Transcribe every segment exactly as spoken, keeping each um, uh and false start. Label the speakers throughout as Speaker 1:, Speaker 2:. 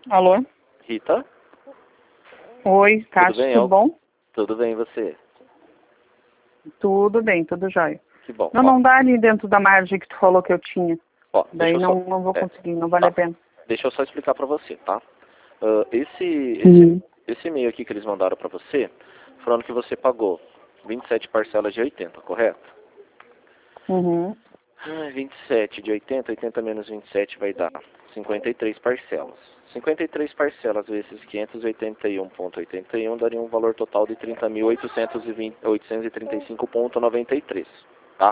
Speaker 1: Alô?
Speaker 2: Rita?
Speaker 1: Oi, Cássio,
Speaker 2: tudo, bem?
Speaker 1: tudo bom?
Speaker 2: Tudo bem, e você?
Speaker 1: Tudo bem, tudo jóia.
Speaker 2: Que bom.
Speaker 1: Não,
Speaker 2: Ó,
Speaker 1: não dá ali dentro da margem que tu falou que eu tinha.
Speaker 2: ó,
Speaker 1: Daí
Speaker 2: deixa eu
Speaker 1: não,
Speaker 2: só...
Speaker 1: não vou
Speaker 2: é,
Speaker 1: conseguir, não vale
Speaker 2: tá.
Speaker 1: a pena.
Speaker 2: Deixa eu só explicar pra você, tá? Ah, esse esse,
Speaker 1: Uhum.
Speaker 2: esse e-mail aqui que eles mandaram pra você, falando que você pagou vinte e sete parcelas de oitenta, correto?
Speaker 1: Uhum.
Speaker 2: Ah, vinte e sete de oitenta, oitenta menos vinte e sete vai dar cinquenta e três parcelas. cinquenta e três parcelas vezes quinhentos e oitenta e um vírgula oitenta e um daria um valor total de trinta mil oitocentos e trinta e cinco vírgula noventa e três, tá?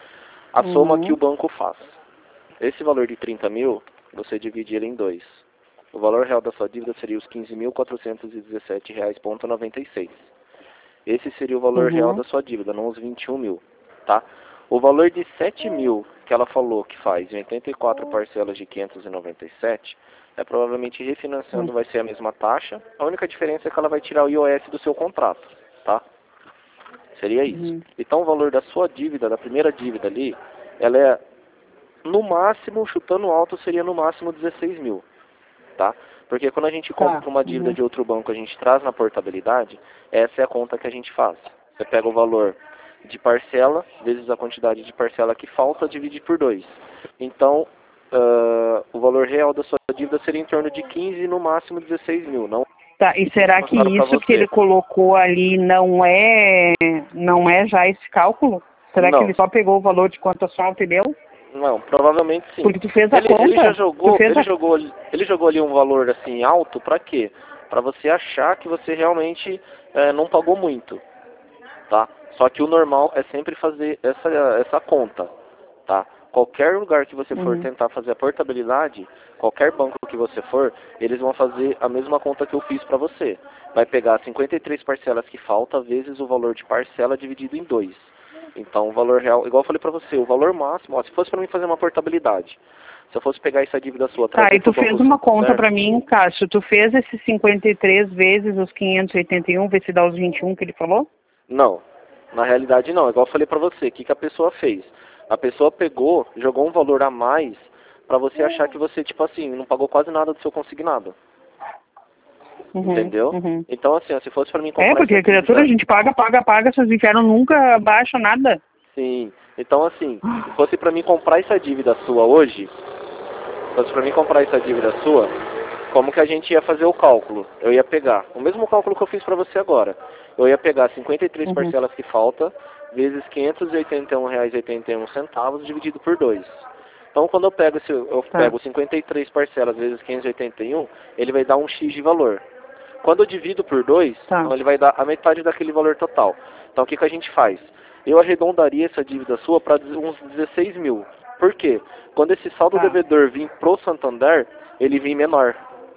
Speaker 2: A soma que o
Speaker 1: Uhum.
Speaker 2: banco faz. Esse valor de trinta mil, você divide ele em dois. O valor real da sua dívida seria os quinze mil quatrocentos e dezessete reais e noventa e seis. Esse seria o valor real
Speaker 1: Uhum.
Speaker 2: da sua dívida, não os vinte e um mil, tá? O valor de sete mil que ela falou que faz em oitenta e quatro parcelas de quinhentos e noventa e sete, é provavelmente refinanciando vai ser a mesma taxa. A única diferença é que ela vai tirar o I O S do seu contrato, tá? Seria isso.
Speaker 1: Uhum.
Speaker 2: Então o valor da sua dívida, da primeira dívida ali, ela é no máximo, chutando alto, seria no máximo dezesseis mil, tá? Porque quando a gente
Speaker 1: Tá.
Speaker 2: compra uma dívida
Speaker 1: Uhum.
Speaker 2: de outro banco, a gente traz na portabilidade, essa é a conta que a gente faz. Você pega o valor de parcela, vezes a quantidade de parcela que falta, divide por dois. Então, ah, o valor real da sua dívida seria em torno de quinze, no máximo dezesseis mil, não
Speaker 1: Tá, e será que
Speaker 2: mostraram para
Speaker 1: isso que ele
Speaker 2: você.
Speaker 1: colocou ali não é não é já esse cálculo? Será que
Speaker 2: Não,
Speaker 1: ele só pegou o valor de quanto a solta e deu?
Speaker 2: não, provavelmente sim.
Speaker 1: Porque tu fez a
Speaker 2: Ele, ele já
Speaker 1: conta? Tu
Speaker 2: jogou,
Speaker 1: fez
Speaker 2: ele
Speaker 1: a...
Speaker 2: jogou, ali- ele jogou ali um valor assim alto para quê? Para você achar que você realmente eh, não pagou muito, tá? Só que o normal é sempre fazer essa essa conta, tá? Qualquer lugar que você for
Speaker 1: Uhum.
Speaker 2: tentar fazer a portabilidade, qualquer banco que você for, eles vão fazer a mesma conta que eu fiz para você. Vai pegar cinquenta e três parcelas que falta vezes o valor de parcela dividido em dois. Então o valor real, igual eu falei para você, o valor máximo, ó, se fosse para mim fazer uma portabilidade, se eu fosse pegar essa dívida sua,
Speaker 1: Tá,
Speaker 2: trazer
Speaker 1: e
Speaker 2: para
Speaker 1: tu
Speaker 2: o Banco
Speaker 1: fez uma conta
Speaker 2: Santander,
Speaker 1: pra mim, Cássio. Tu fez esses cinquenta e três vezes os quinhentos e oitenta e um, vê se dá os vinte e um que ele falou?
Speaker 2: não. Na realidade não, igual eu falei pra você, o que, que a pessoa fez? A pessoa pegou, jogou um valor a mais pra você achar que você, tipo assim, não pagou quase nada do seu consignado.
Speaker 1: Uhum,
Speaker 2: Entendeu?
Speaker 1: uhum.
Speaker 2: Então assim, ó, se fosse pra mim
Speaker 1: É,
Speaker 2: comprar
Speaker 1: porque
Speaker 2: essa
Speaker 1: a criatura a
Speaker 2: dívida,
Speaker 1: gente paga, paga, paga, vocês enfiaram nunca baixa nada.
Speaker 2: sim. Então assim, se fosse pra mim comprar essa dívida sua hoje, se fosse pra mim comprar essa dívida sua, como que a gente ia fazer o cálculo? Eu ia pegar o mesmo cálculo que eu fiz pra você agora. Eu ia pegar cinquenta e três
Speaker 1: Uhum,
Speaker 2: parcelas que falta, vezes quinhentos e oitenta e um reais e oitenta e um centavos, dividido por dois. Então, quando eu pego, esse, eu
Speaker 1: tá,
Speaker 2: pego cinquenta e três parcelas vezes quinhentos e oitenta e um, ele vai dar um X de valor. Quando eu divido por dois,
Speaker 1: tá,
Speaker 2: então ele vai dar a metade daquele valor total. Então, o que, que a gente faz? Eu arredondaria essa dívida sua para uns dezesseis mil. Por quê? Quando esse saldo
Speaker 1: tá,
Speaker 2: devedor vir pro Santander, ele vem menor.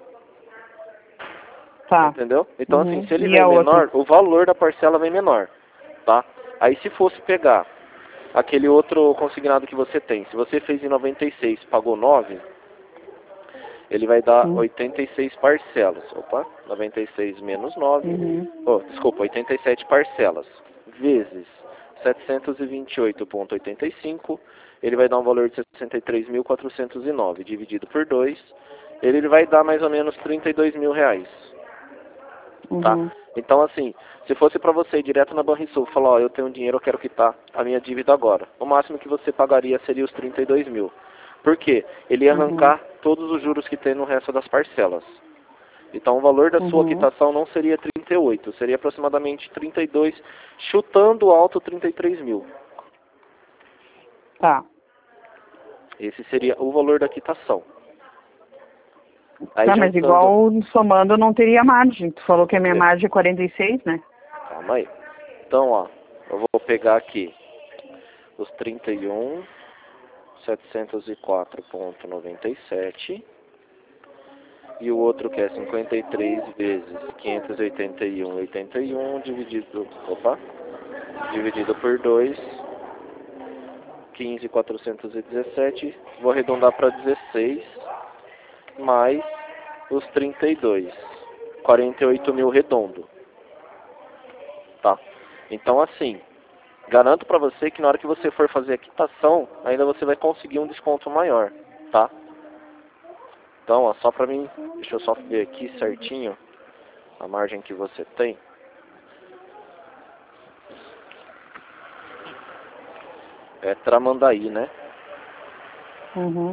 Speaker 1: tá.
Speaker 2: Entendeu? Então, assim,
Speaker 1: Uhum.
Speaker 2: se ele
Speaker 1: E
Speaker 2: vem
Speaker 1: a outra?
Speaker 2: menor, o valor da parcela vem menor, tá? Aí, se fosse pegar aquele outro consignado que você tem, se você fez em noventa e seis, pagou nove, ele vai dar
Speaker 1: Uhum.
Speaker 2: oitenta e seis parcelas. Opa, noventa e seis menos nove,
Speaker 1: Uhum.
Speaker 2: oh, desculpa, oitenta e sete parcelas, vezes setecentos e vinte e oito vírgula oitenta e cinco, ele vai dar um valor de sessenta e três mil quatrocentos e nove, dividido por dois, ele vai dar mais ou menos trinta e dois mil reais. Tá?
Speaker 1: Uhum.
Speaker 2: Então, assim, se fosse para você ir direto na Banrisul, falar, ó, eu tenho dinheiro, eu quero quitar a minha dívida agora. O máximo que você pagaria seria os trinta e dois mil. Por quê? Ele ia
Speaker 1: Uhum.
Speaker 2: arrancar todos os juros que tem no resto das parcelas. Então, o valor da sua
Speaker 1: Uhum.
Speaker 2: quitação não seria trinta e oito, seria aproximadamente trinta e dois, chutando alto trinta e três mil.
Speaker 1: Tá.
Speaker 2: Esse seria o valor da quitação. Aí
Speaker 1: Tá, mas
Speaker 2: juntando...
Speaker 1: igual somando não teria margem. Tu falou que a minha
Speaker 2: É,
Speaker 1: margem é quarenta e seis, né?
Speaker 2: calma aí. Então, ó, eu vou pegar aqui os trinta e um, setecentos e quatro vírgula noventa e sete e o outro que é cinquenta e três vezes quinhentos e oitenta e um vírgula oitenta e um dividido, opa, dividido por dois, quinze mil quatrocentos e dezessete, vou arredondar para dezesseis, mais os trinta e dois, quarenta e oito mil redondo, tá? Então assim, garanto para você que na hora que você for fazer a quitação, ainda você vai conseguir um desconto maior, tá? Então, ó, só pra mim, deixa eu só ver aqui certinho a margem que você tem. É Tramandaí, né?
Speaker 1: Uhum.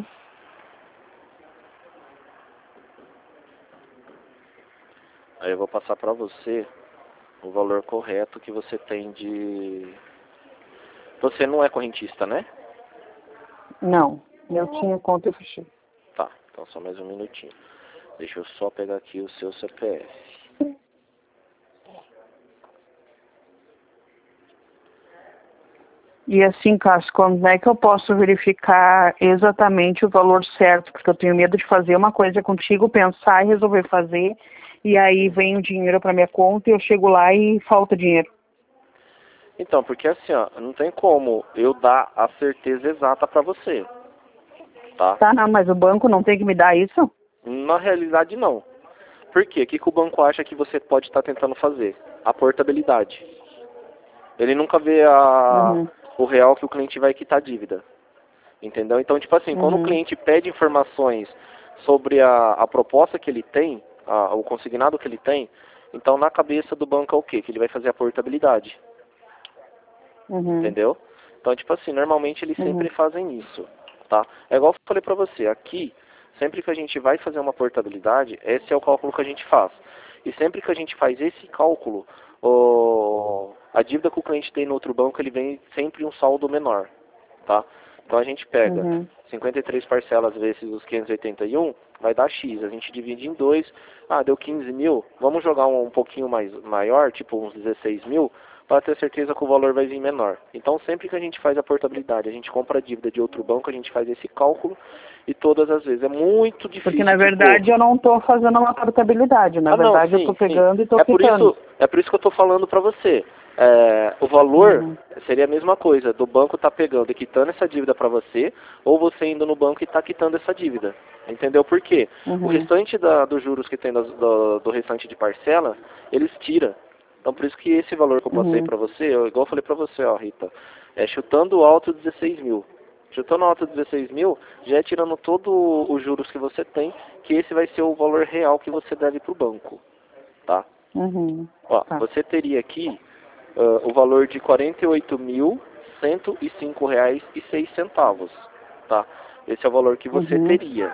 Speaker 2: Aí eu vou passar pra você o valor correto que você tem de... Você não é correntista, né?
Speaker 1: Não, eu tinha conta e fechei.
Speaker 2: Tá, então só mais um minutinho. Deixa eu só pegar aqui o seu C P F.
Speaker 1: E assim, Cássio, como é que eu posso verificar exatamente o valor certo? Porque eu tenho medo de fazer uma coisa contigo, pensar e resolver fazer, e aí vem o dinheiro para minha conta e eu chego lá e falta dinheiro.
Speaker 2: Então, porque assim, ó, não tem como eu dar a certeza exata pra você, tá?
Speaker 1: Tá, não, mas o banco não tem que me dar isso?
Speaker 2: Na realidade, não. Por quê? O que, que o banco acha que você pode estar tentando fazer? A portabilidade. Ele nunca vê a,
Speaker 1: Uhum,
Speaker 2: o real que o cliente vai quitar a dívida. Entendeu? Então, tipo assim, quando o
Speaker 1: uhum,
Speaker 2: cliente pede informações sobre a, a proposta que ele tem, a, o consignado que ele tem, então na cabeça do banco é o quê? Que ele vai fazer a portabilidade.
Speaker 1: uhum,
Speaker 2: Entendeu? Então, tipo assim, normalmente eles
Speaker 1: uhum,
Speaker 2: sempre fazem isso, tá? É igual eu falei pra você, aqui, sempre que a gente vai fazer uma portabilidade, esse é o cálculo que a gente faz. E sempre que a gente faz esse cálculo, o, a dívida que o cliente tem no outro banco, ele vem sempre um saldo menor, tá? Então a gente pega
Speaker 1: uhum,
Speaker 2: cinquenta e três parcelas vezes os quinhentos e oitenta e um, vai dar X. A gente divide em dois, ah, deu quinze mil, vamos jogar um, um pouquinho mais maior, tipo uns dezesseis mil, para ter certeza que o valor vai vir menor. Então sempre que a gente faz a portabilidade, a gente compra a dívida de outro banco, a gente faz esse cálculo e todas as vezes. É muito
Speaker 1: Porque na
Speaker 2: difícil, tipo...
Speaker 1: verdade eu não estou fazendo uma portabilidade, na
Speaker 2: Ah não,
Speaker 1: verdade eu estou
Speaker 2: sim, sim.
Speaker 1: pegando e estou
Speaker 2: É por
Speaker 1: quitando.
Speaker 2: isso, é por isso que eu estou falando para você. É, o valor
Speaker 1: Uhum,
Speaker 2: seria a mesma coisa, do banco tá pegando e quitando essa dívida para você, ou você indo no banco e tá quitando essa dívida. Entendeu por quê? O
Speaker 1: uhum,
Speaker 2: restante da, dos juros que tem das- do, do restante de parcela, eles tiram. Então por isso que esse valor que eu passei
Speaker 1: uhum,
Speaker 2: para você, eu, igual eu falei para você, ó, Rita, é chutando alto dezesseis mil. Chutando alto dezesseis mil, já é tirando todos os juros que você tem, que esse vai ser o valor real que você deve para o banco, tá?
Speaker 1: uhum,
Speaker 2: Ó,
Speaker 1: tá.
Speaker 2: você teria aqui uh, o valor de quarenta e oito mil cento e cinco reais e seis centavos, tá? Esse é o valor que você
Speaker 1: Uhum,
Speaker 2: teria,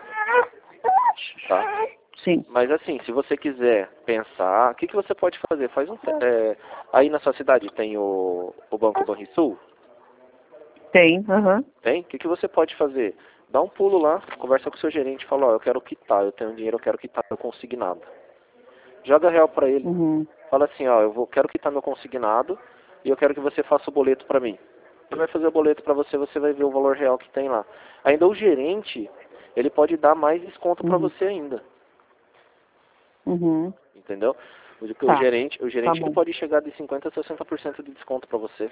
Speaker 2: tá?
Speaker 1: sim,
Speaker 2: Mas assim, se você quiser pensar, o que, que você pode fazer? Faz um, te- é, aí na sua cidade tem o, o Banco Banrisul?
Speaker 1: tem, uhum,
Speaker 2: Tem? O que, que você pode fazer? Dá um pulo lá, conversa com o seu gerente e fala, ó, eu quero quitar, eu tenho dinheiro, eu quero quitar meu consignado. Joga real pra ele.
Speaker 1: uhum,
Speaker 2: Fala assim, ó, eu vou, quero quitar meu consignado e eu quero que você faça o boleto pra mim. Ele vai fazer o boleto pra você, você vai ver o valor real que tem lá. Ainda o gerente, ele pode dar mais desconto pra
Speaker 1: uhum,
Speaker 2: você ainda,
Speaker 1: uhum,
Speaker 2: entendeu? O, o
Speaker 1: tá,
Speaker 2: gerente, o
Speaker 1: tá
Speaker 2: gerente ele
Speaker 1: bom.
Speaker 2: pode chegar de cinquenta a sessenta por cento de desconto pra você,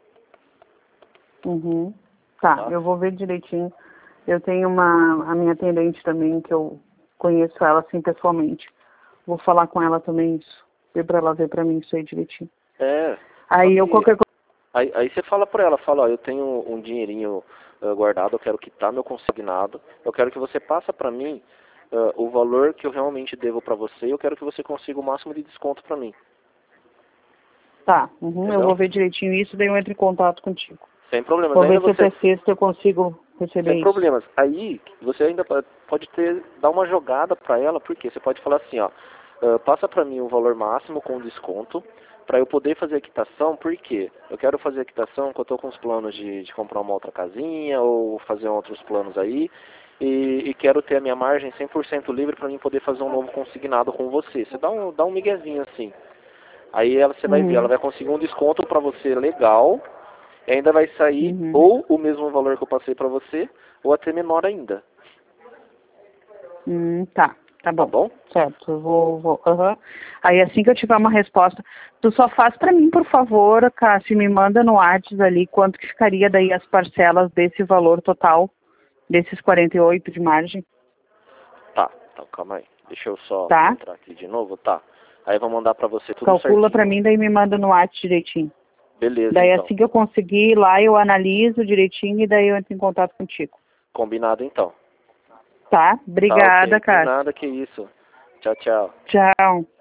Speaker 1: Uhum. Tá,
Speaker 2: tá?
Speaker 1: eu vou ver direitinho. Eu tenho uma, a minha atendente também, que eu conheço ela assim pessoalmente. Vou falar com ela também isso. Ver pra ela ver pra mim isso aí direitinho.
Speaker 2: É, só
Speaker 1: Aí eu
Speaker 2: que
Speaker 1: qualquer coisa.
Speaker 2: aí, aí você fala pra ela, fala, ó, eu tenho um dinheirinho uh, guardado, eu quero quitar meu consignado, eu quero que você passa pra mim uh, o valor que eu realmente devo pra você, eu quero que você consiga o máximo de desconto pra mim,
Speaker 1: Tá, uhum, eu
Speaker 2: entendeu?
Speaker 1: vou ver direitinho isso, daí eu entro em contato contigo.
Speaker 2: Sem problemas.
Speaker 1: Vou
Speaker 2: Ainda
Speaker 1: ver se
Speaker 2: você,
Speaker 1: até sexta eu consigo
Speaker 2: sem
Speaker 1: receber isso.
Speaker 2: problemas. Aí você ainda po- pode ter dar uma jogada pra ela, porque você pode falar assim, ó, ah, passa pra mim o valor máximo com desconto pra eu poder fazer a quitação. Por quê? Eu quero fazer a quitação porque eu tô com os planos de, de comprar uma outra casinha ou fazer outros planos aí. E, e quero ter a minha margem cem por cento livre pra mim poder fazer um novo consignado com você. Você dá um, dá um miguezinho assim. Aí ela, você vai ver, ela
Speaker 1: Uhum,
Speaker 2: vai conseguir um desconto pra você legal. E ainda vai sair
Speaker 1: uhum.
Speaker 2: ou o mesmo valor que eu passei pra você, ou até menor ainda.
Speaker 1: Hum, tá, tá
Speaker 2: Tá
Speaker 1: bom.
Speaker 2: bom?
Speaker 1: Certo, eu vou, vou, aham. Aí assim que eu tiver uma resposta, tu só faz pra mim, por favor, Cássio, me manda no WhatsApp ali quanto que ficaria daí as parcelas desse valor total, desses quarenta e oito de margem,
Speaker 2: Tá, então calma aí. Deixa eu só
Speaker 1: tá?
Speaker 2: entrar aqui de novo, tá? Aí eu vou mandar pra você tudo
Speaker 1: Calcula pra
Speaker 2: certinho.
Speaker 1: mim, daí me manda no WhatsApp direitinho.
Speaker 2: Beleza,
Speaker 1: Daí
Speaker 2: então.
Speaker 1: assim que eu conseguir lá, eu analiso direitinho e daí eu entro em contato contigo.
Speaker 2: Combinado, então.
Speaker 1: Tá? Obrigada,
Speaker 2: tá, okay.
Speaker 1: cara.
Speaker 2: De nada, que isso. Tchau, tchau.
Speaker 1: Tchau.